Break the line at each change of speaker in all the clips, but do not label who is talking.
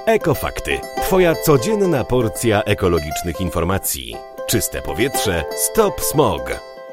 Ekofakty. Twoja codzienna porcja ekologicznych informacji. Czyste powietrze, stop smog.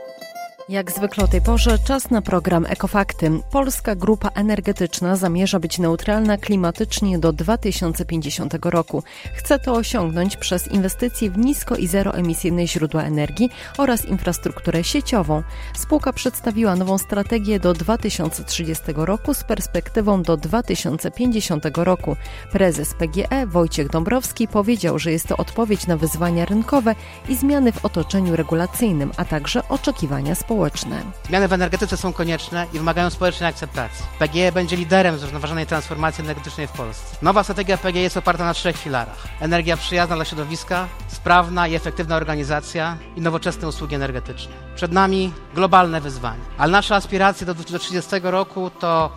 Jak zwykle o tej porze czas na program Ekofakty. Polska Grupa Energetyczna zamierza być neutralna klimatycznie do 2050 roku. Chce to osiągnąć przez inwestycje w nisko- i zeroemisyjne źródła energii oraz infrastrukturę sieciową. Spółka przedstawiła nową strategię do 2030 roku z perspektywą do 2050 roku. Prezes PGE Wojciech Dąbrowski powiedział, że jest to odpowiedź na wyzwania rynkowe i zmiany w otoczeniu regulacyjnym, a także oczekiwania społeczne.
Zmiany w energetyce są konieczne i wymagają społecznej akceptacji. PGE będzie liderem zrównoważonej transformacji energetycznej w Polsce. Nowa strategia PGE jest oparta na 3 filarach. Energia przyjazna dla środowiska, sprawna i efektywna organizacja i nowoczesne usługi energetyczne. Przed nami globalne wyzwania, ale nasze aspiracje do 2030 roku to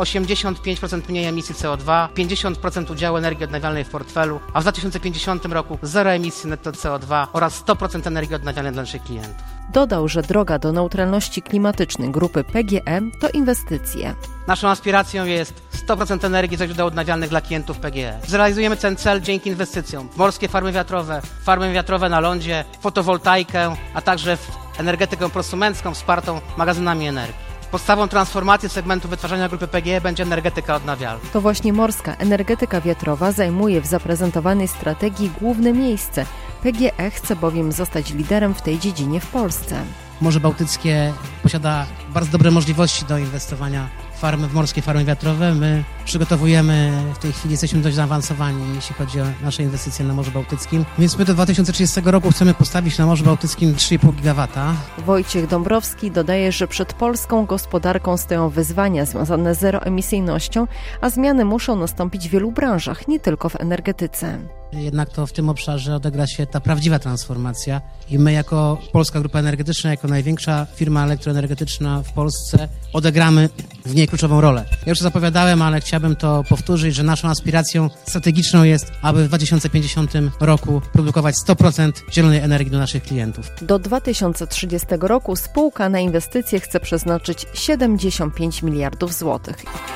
85% mniej emisji CO2, 50% udziału energii odnawialnej w portfelu, a w 2050 roku zero emisji netto CO2 oraz 100% energii odnawialnej dla naszych klientów.
Dodał, że droga do neutralności klimatycznej grupy PGE to inwestycje.
Naszą aspiracją jest 100% energii ze źródeł odnawialnych dla klientów PGE. Zrealizujemy ten cel dzięki inwestycjom w morskie farmy wiatrowe na lądzie, fotowoltaikę, a także w energetykę prosumencką wspartą magazynami energii. Podstawą transformacji segmentu wytwarzania grupy PGE będzie energetyka odnawialna.
To właśnie morska energetyka wiatrowa zajmuje w zaprezentowanej strategii główne miejsce. PGE chce bowiem zostać liderem w tej dziedzinie w Polsce.
Morze Bałtyckie posiada bardzo dobre możliwości do inwestowania w morskie farmy wiatrowe. My przygotowujemy, w tej chwili jesteśmy dość zaawansowani, jeśli chodzi o nasze inwestycje na Morzu Bałtyckim. Więc my do 2030 roku chcemy postawić na Morzu Bałtyckim 3,5 gigawata.
Wojciech Dąbrowski dodaje, że przed polską gospodarką stoją wyzwania związane z zeroemisyjnością, a zmiany muszą nastąpić w wielu branżach, nie tylko w energetyce.
Jednak to w tym obszarze odegra się ta prawdziwa transformacja i my jako Polska Grupa Energetyczna, jako największa firma elektroenergetyczna w Polsce odegramy w niej kluczową rolę. Ja już to zapowiadałem, ale chciałbym to powtórzyć, że naszą aspiracją strategiczną jest, aby w 2050 roku produkować 100% zielonej energii do naszych klientów.
Do 2030 roku spółka na inwestycje chce przeznaczyć 75 miliardów złotych.